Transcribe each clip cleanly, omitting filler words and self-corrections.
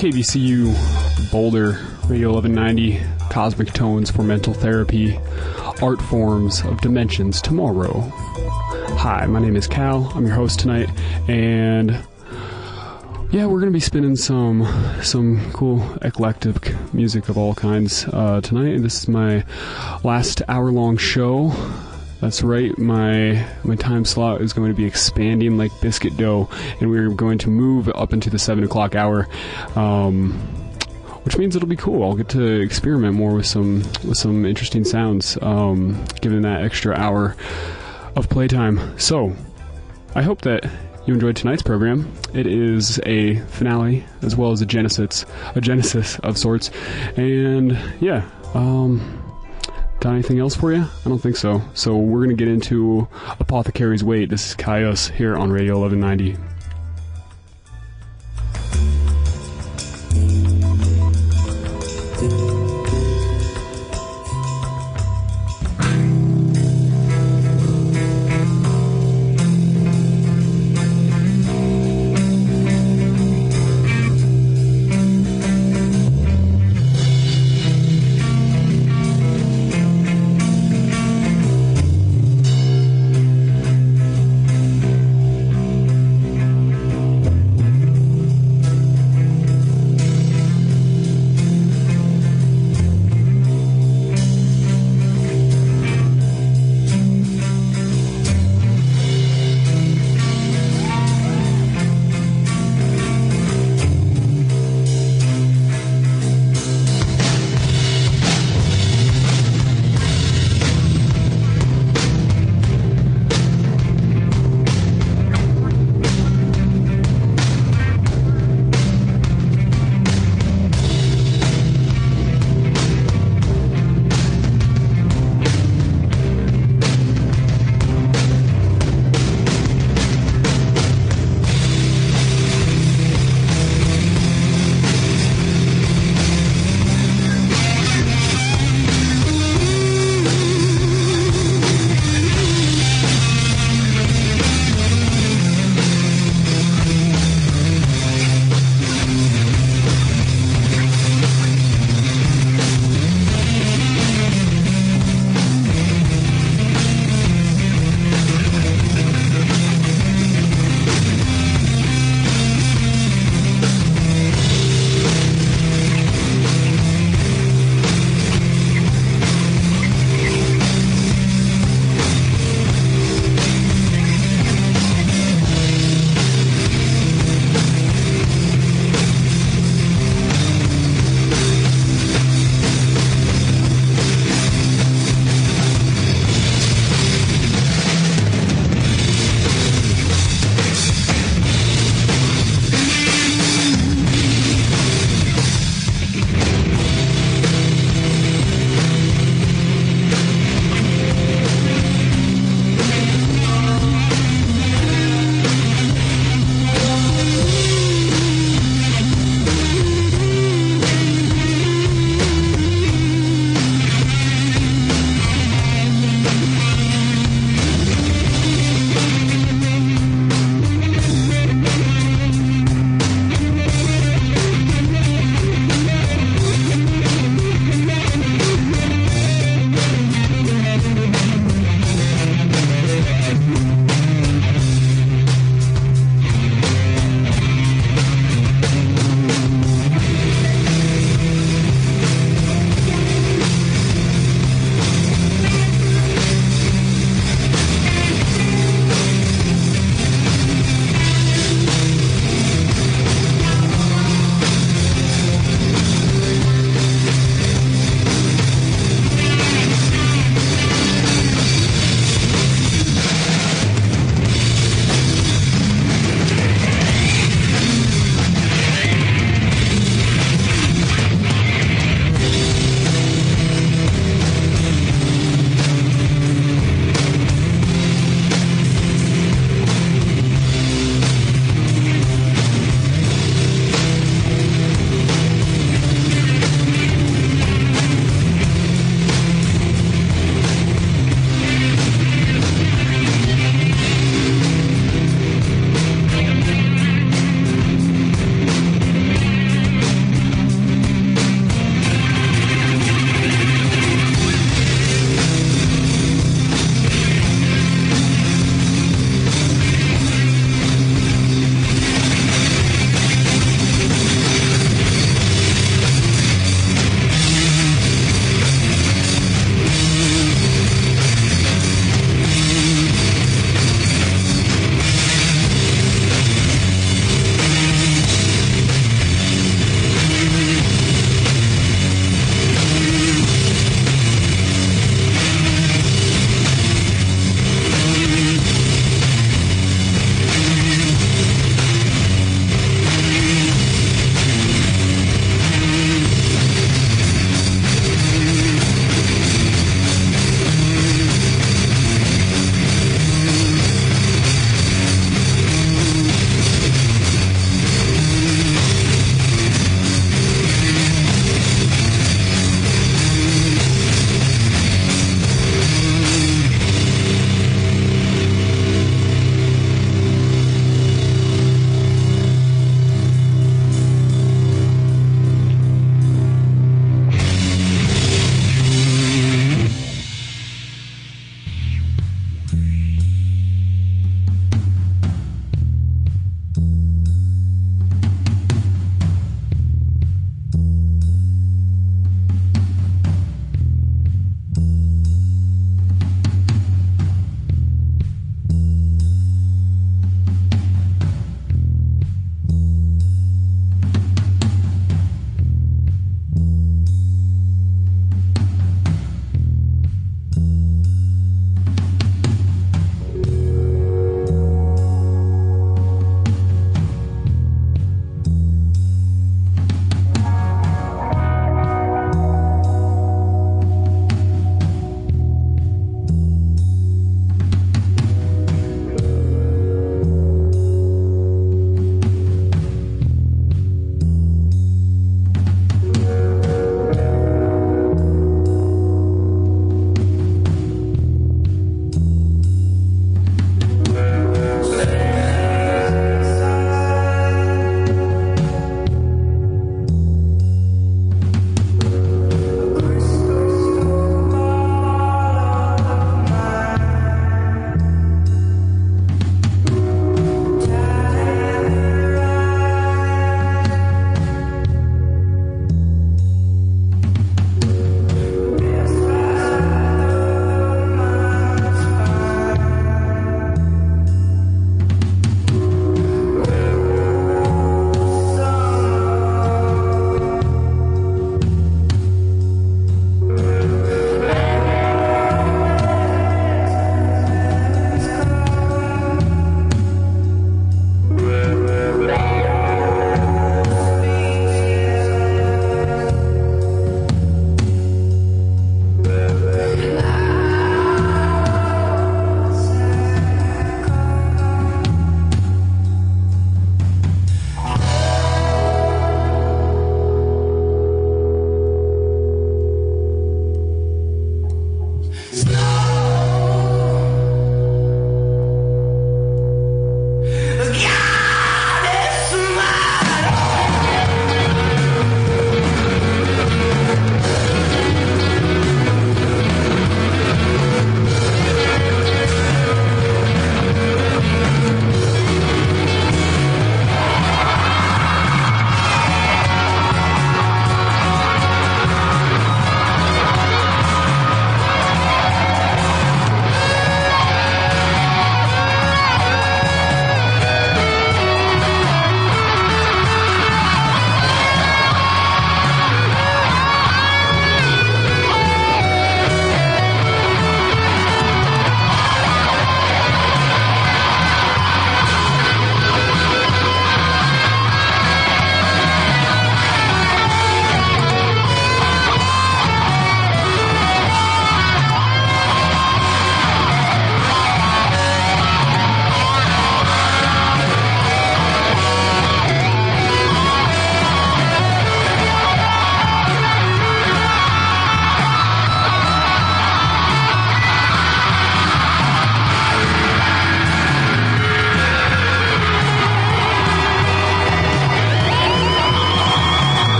KBCU Boulder, Radio 1190, Cosmic Tones for Mental Therapy, Art Forms of Dimensions Tomorrow. Hi, my name is Cal. I'm your host tonight, and yeah, we're going to be spinning some cool eclectic music of all kinds tonight. And this is my last hour-long show. That's right, my time slot is going to be expanding like biscuit dough, and we're going to move up into the 7 o'clock hour, which means it'll be cool. I'll get to experiment more with some interesting sounds, given that extra hour of playtime. So, I hope that you enjoyed tonight's program. It is a finale as well as a genesis of sorts, and yeah. Got anything else for you? I don't think so. So we're going to get into Apothecary's Weight. This is Caius here on Radio 1190.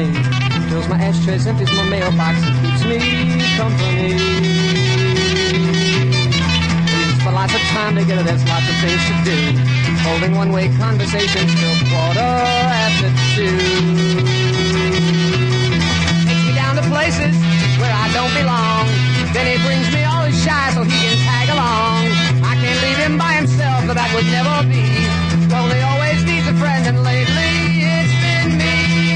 me. Fills my ashtrays, empties my mailbox, and keeps me company. For lots of time together, there's lots of things to do. Holding one-way conversations till 2:45. Takes me down to places where I don't belong. Then he brings me all his shy so he can tag along. I can't leave him by himself, but that would never be. Lonely always needs a friend, and lately it's been me.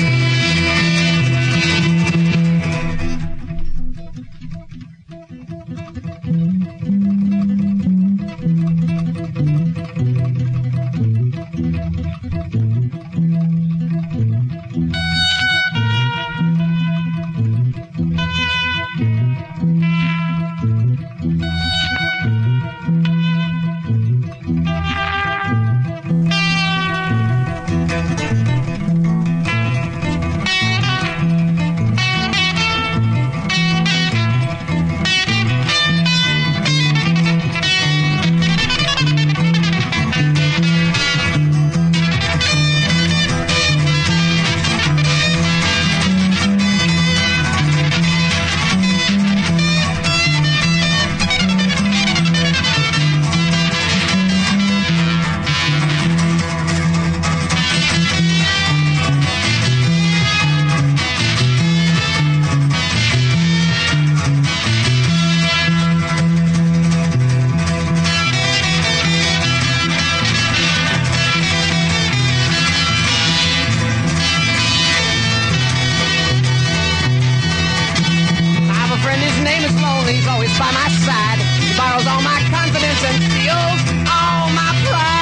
He's always by my side. He borrows all my confidence and steals all my pride.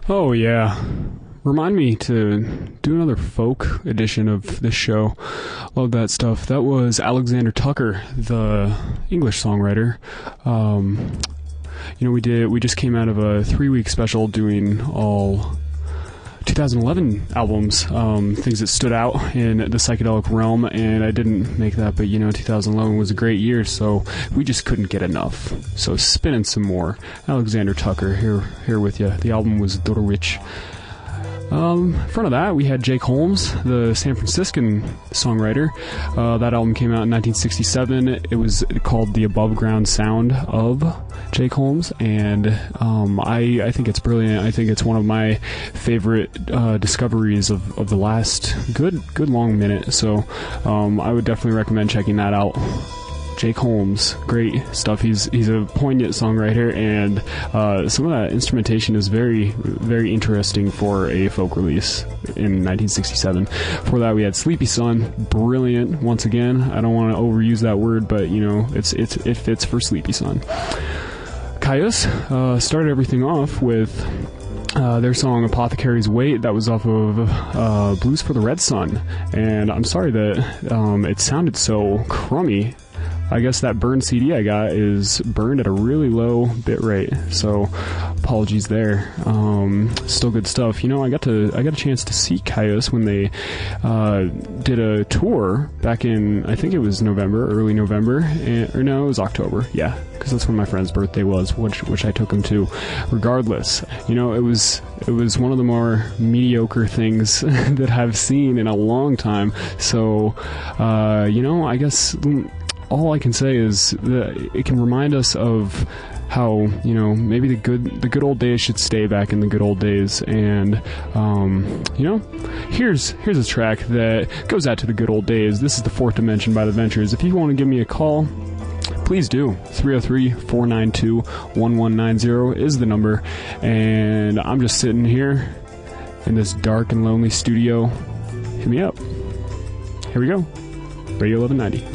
Oh, yeah. Remind me to do another folk edition of this show. Love that stuff. That was Alexander Tucker, the English songwriter. We just came out of a 3-week special doing all 2011 albums, things that stood out in the psychedelic realm, and I didn't make that, but 2011 was a great year, so we just couldn't get enough. So spinning some more. Alexander Tucker here with you. The album was Dorwich. In front of that, we had Jake Holmes, the San Franciscan songwriter. That album came out in 1967. It was called The Above Ground Sound of Jake Holmes, and I think it's brilliant. I think it's one of my favorite discoveries of the last good long minute. So I would definitely recommend checking that out. Jake Holmes, great stuff. He's a poignant songwriter, and some of that instrumentation is very, very interesting for a folk release in 1967. Before that, we had Sleepy Sun, brilliant. Once again, I don't want to overuse that word, but it fits for Sleepy Sun. Caius started everything off with their song Apothecary's Weight. That was off of Blues for the Red Sun, and I'm sorry that it sounded so crummy. I guess that burned CD I got is burned at a really low bit rate, so apologies there. Still good stuff. I got a chance to see Caius when they did a tour back in, I think it was early November, it was October. Yeah, because that's when my friend's birthday was, which I took him to. Regardless, it was one of the more mediocre things that I've seen in a long time. So, I guess all I can say is that it can remind us of how maybe the good old days should stay back in the good old days. And here's a track that goes out to the good old days. This is The Fourth Dimension by The Ventures. If you want to give me a call, please do. 303-492-1190 is the number. And I'm just sitting here in this dark and lonely studio. Hit me up. Here we go. Radio 1190.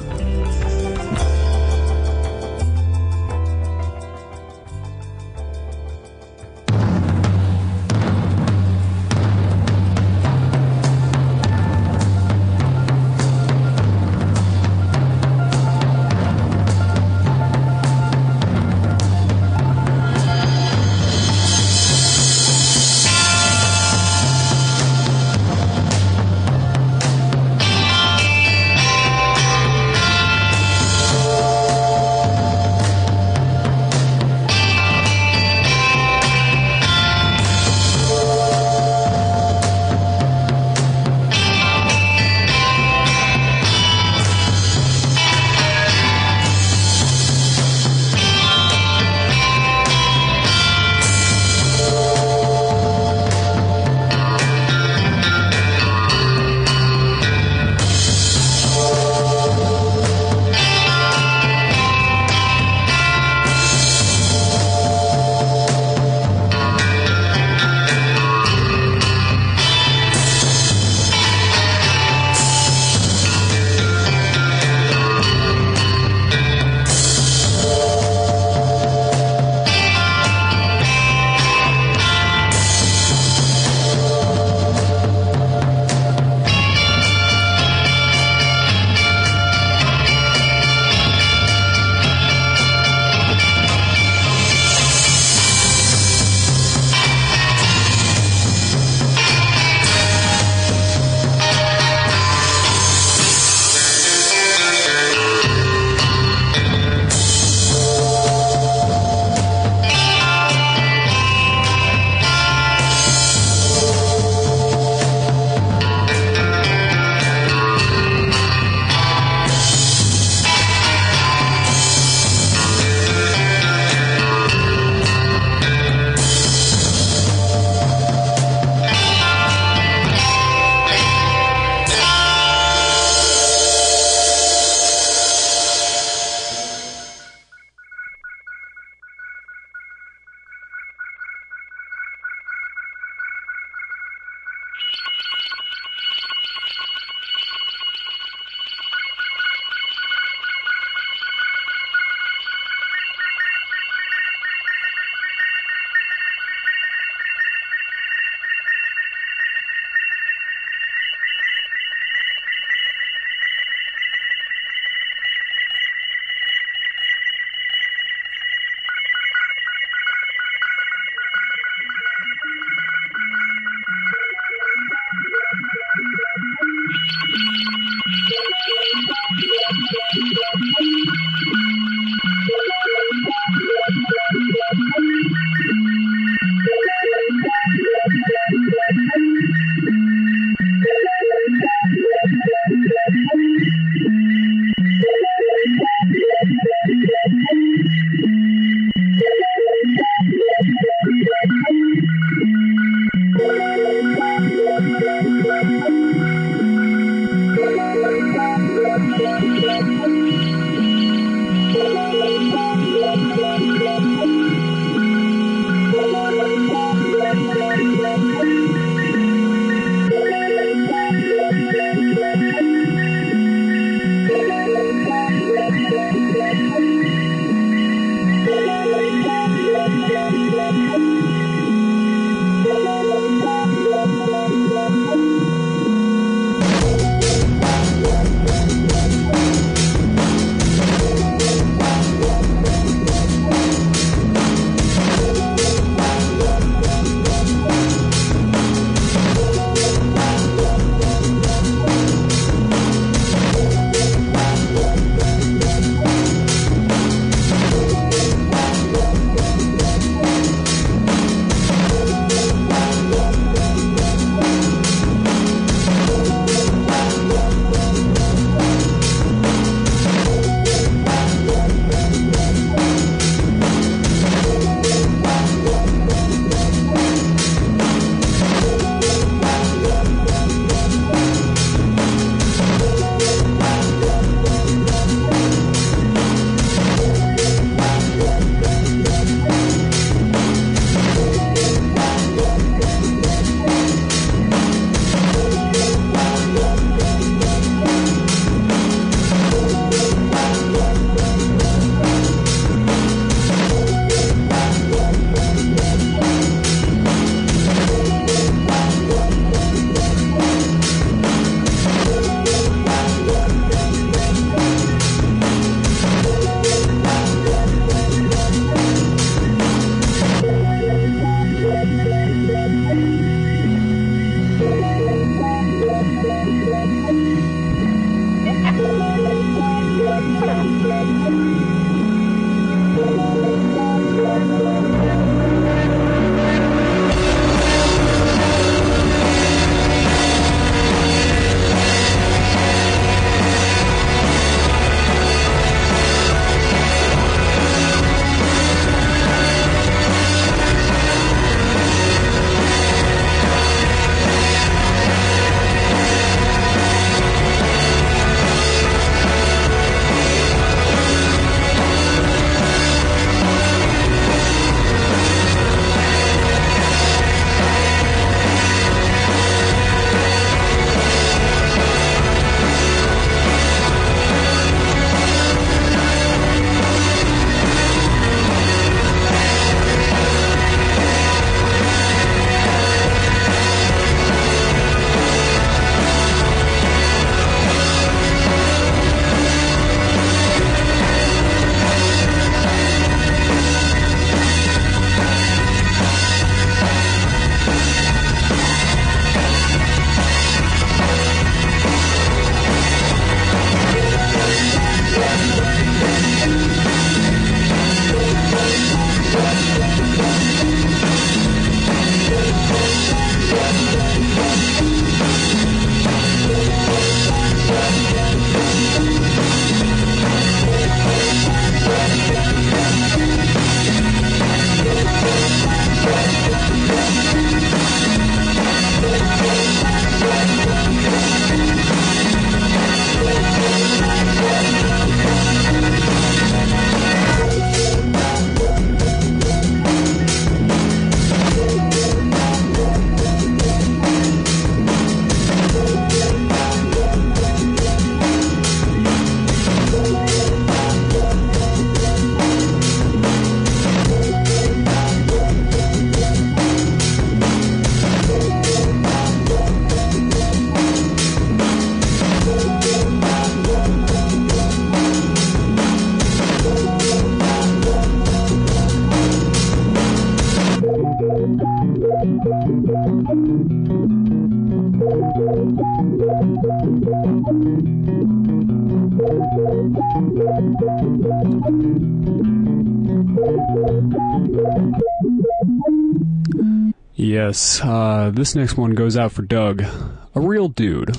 Yes, this next one goes out for Doug, a real dude.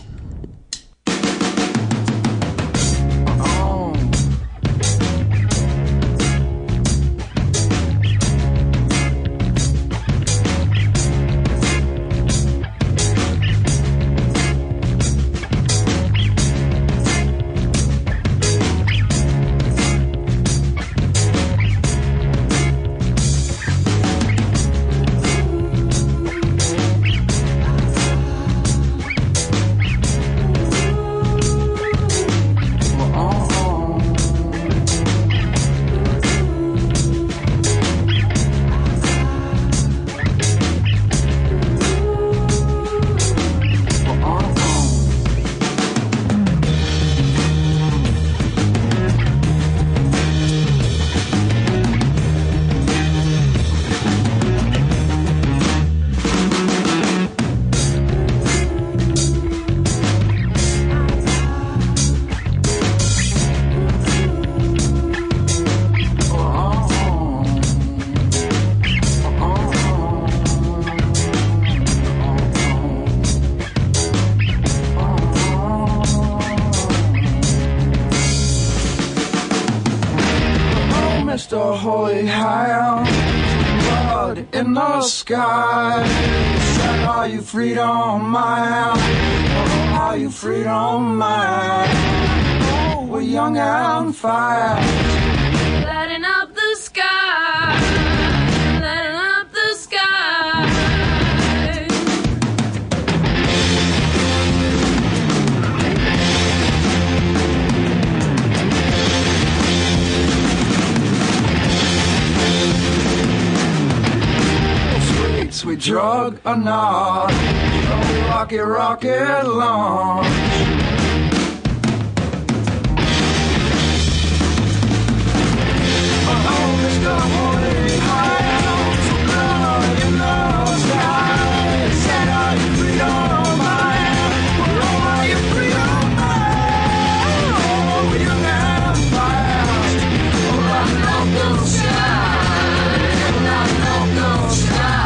Mr. Holy Hound, blood in the sky. Said, are you freedom mine? Or are you freedom mine? Oh, we're young and fast. Lighting up the sky, lighting up the sky. Sweet drug or not, rocket, rocket launch. Oh, Mr. Holy Hound, blood in the sky. Said, are you freedom mine? Oh, are you freedom mine? Oh, we're young and fast. Oh, lighting up the sky, lighting up the sky.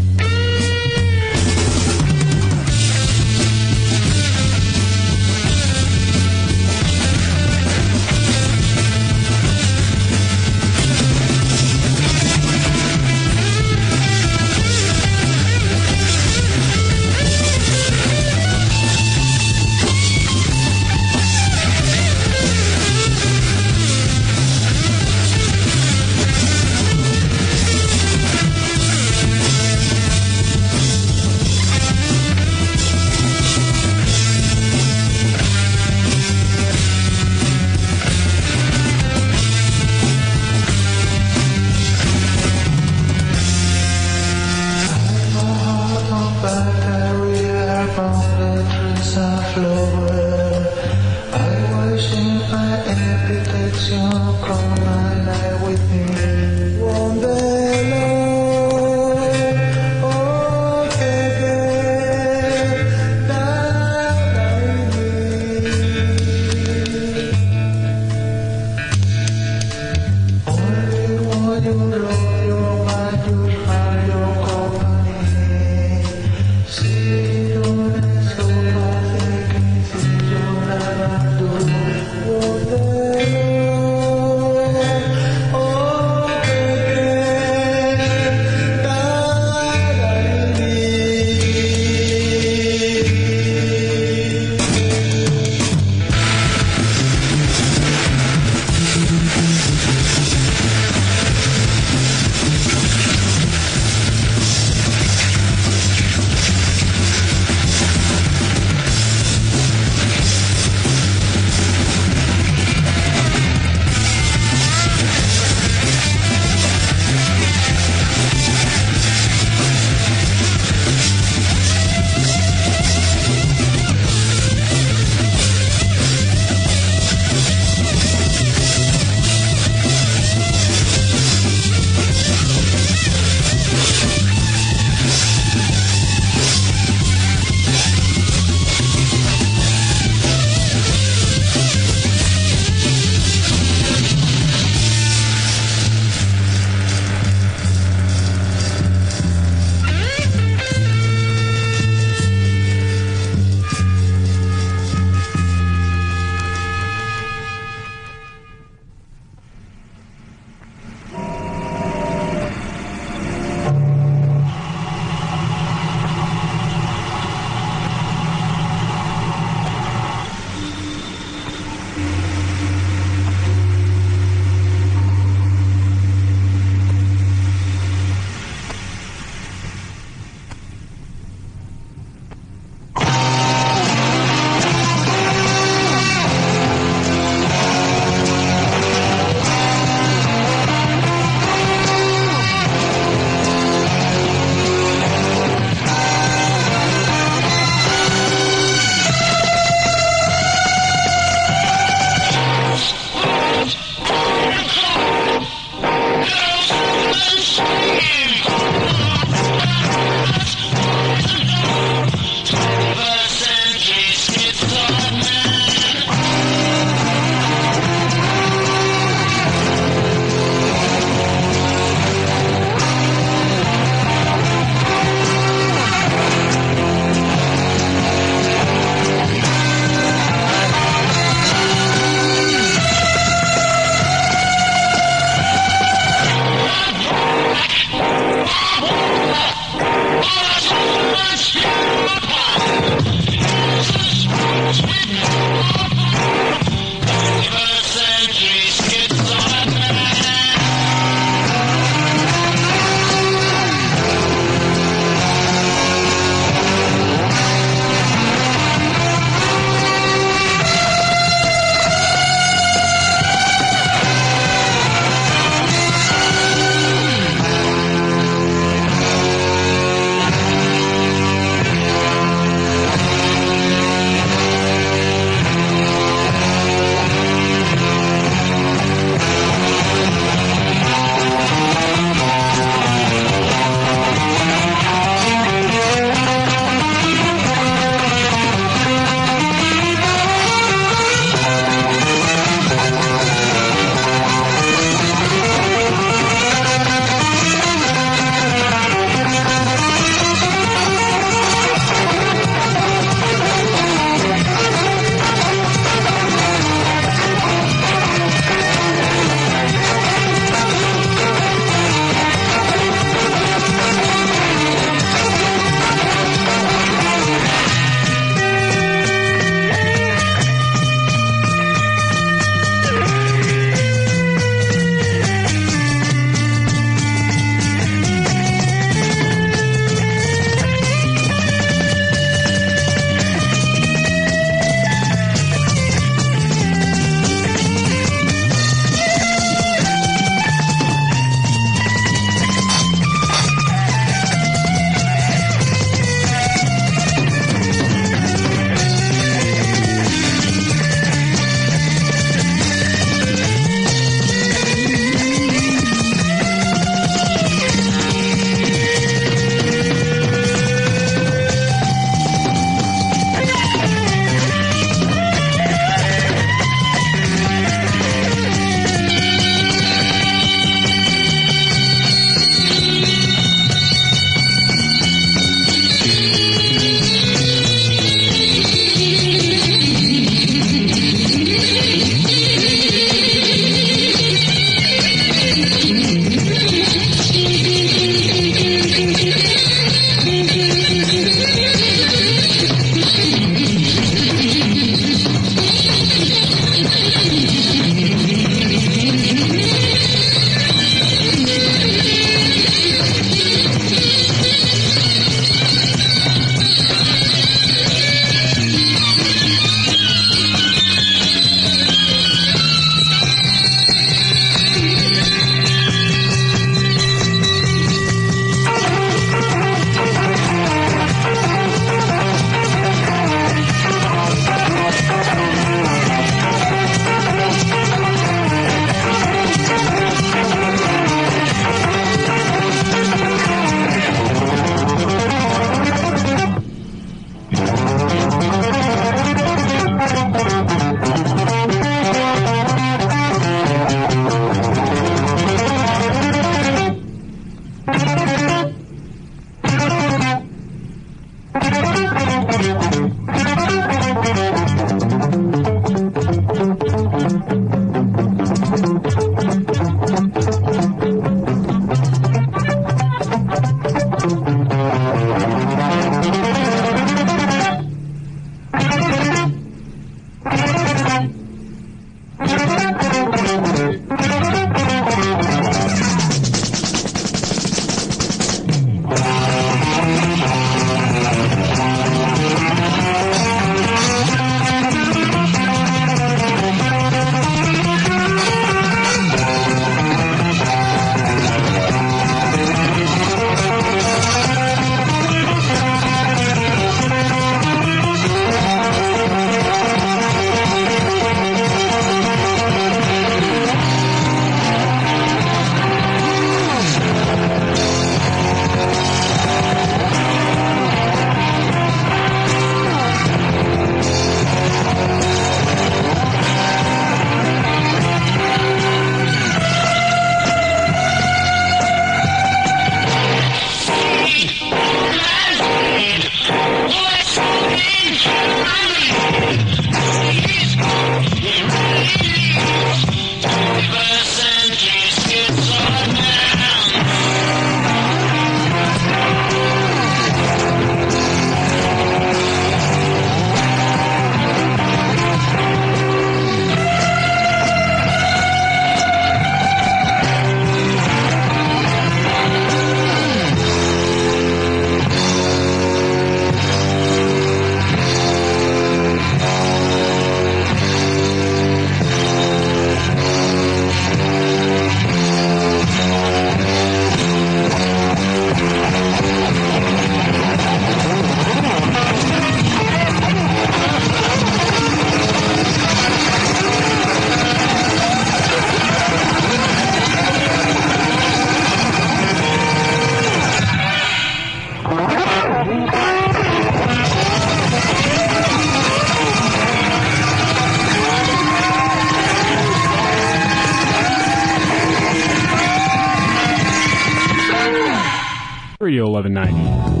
Radio 1190.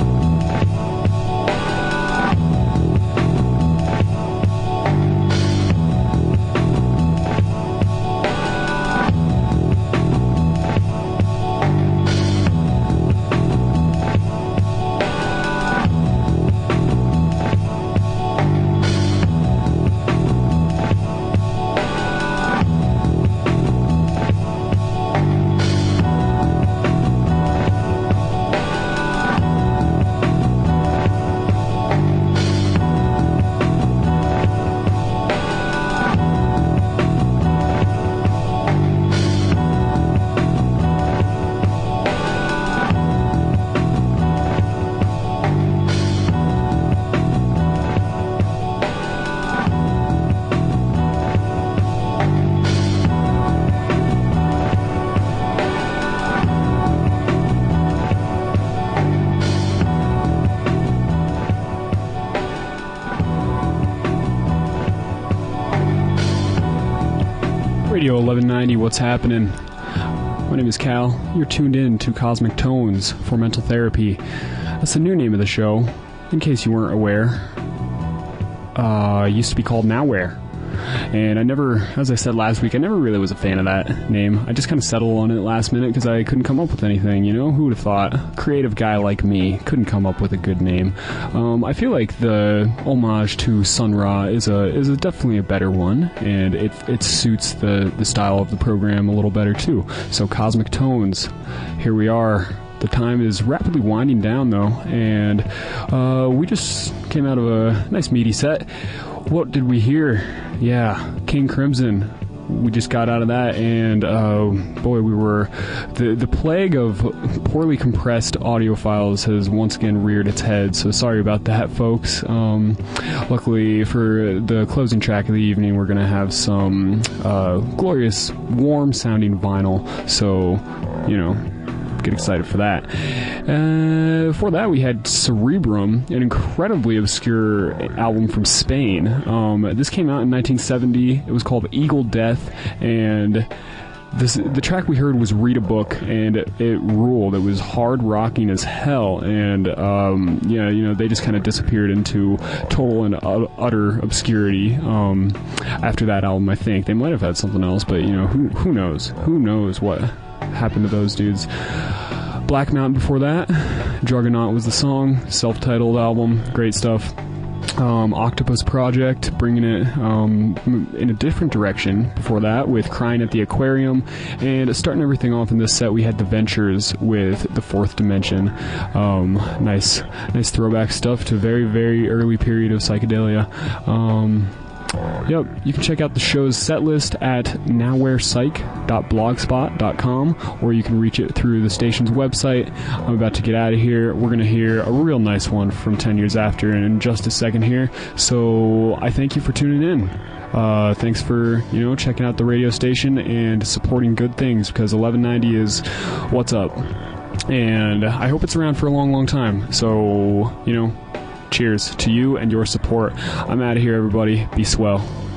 Radio 1190, what's happening? My name is Cal. You're tuned in to Cosmic Tones for Mental Therapy. That's the new name of the show, in case you weren't aware. It used to be called Nowhere. And I never, as I said last week, I never really was a fan of that name. I just kind of settled on it last minute because I couldn't come up with anything, you know? Who would have thought? A creative guy like me couldn't come up with a good name. I feel like the homage to Sun Ra is definitely a better one, and it suits the style of the program a little better too. So Cosmic Tones, here we are. The time is rapidly winding down though, and we just came out of a nice meaty set. What did we hear? Yeah, King Crimson. We just got out of that, and boy, we were... The plague of poorly compressed audio files has once again reared its head, so sorry about that, folks. Luckily, for the closing track of the evening, we're going to have some glorious, warm-sounding vinyl, so, you know... get excited for that. Before that, we had Cerebrum, an incredibly obscure album from Spain. This came out in 1970. It was called Eagle Death, and the track we heard was Read a Book, and it ruled. It was hard rocking as hell, and they just kind of disappeared into total and utter obscurity after that album. I think they might have had something else, but who knows what happened to those dudes. Black Mountain before that. Juggernaut was the song. Self-titled album. Great stuff. Octopus Project, bringing it in a different direction before that with Crying at the Aquarium. And starting everything off in this set, we had The Ventures with The Fourth Dimension. Nice throwback stuff to a very, very early period of psychedelia. Yep, you can check out the show's set list at nowherepsych.blogspot.com, or you can reach it through the station's website. I'm about to get out of here. We're going to hear a real nice one from 10 Years After in just a second here. So I thank you for tuning in. Thanks for, checking out the radio station and supporting good things, because 1190 is what's up. And I hope it's around for a long, long time. So, cheers to you and your support. I'm out of here, everybody. Be swell.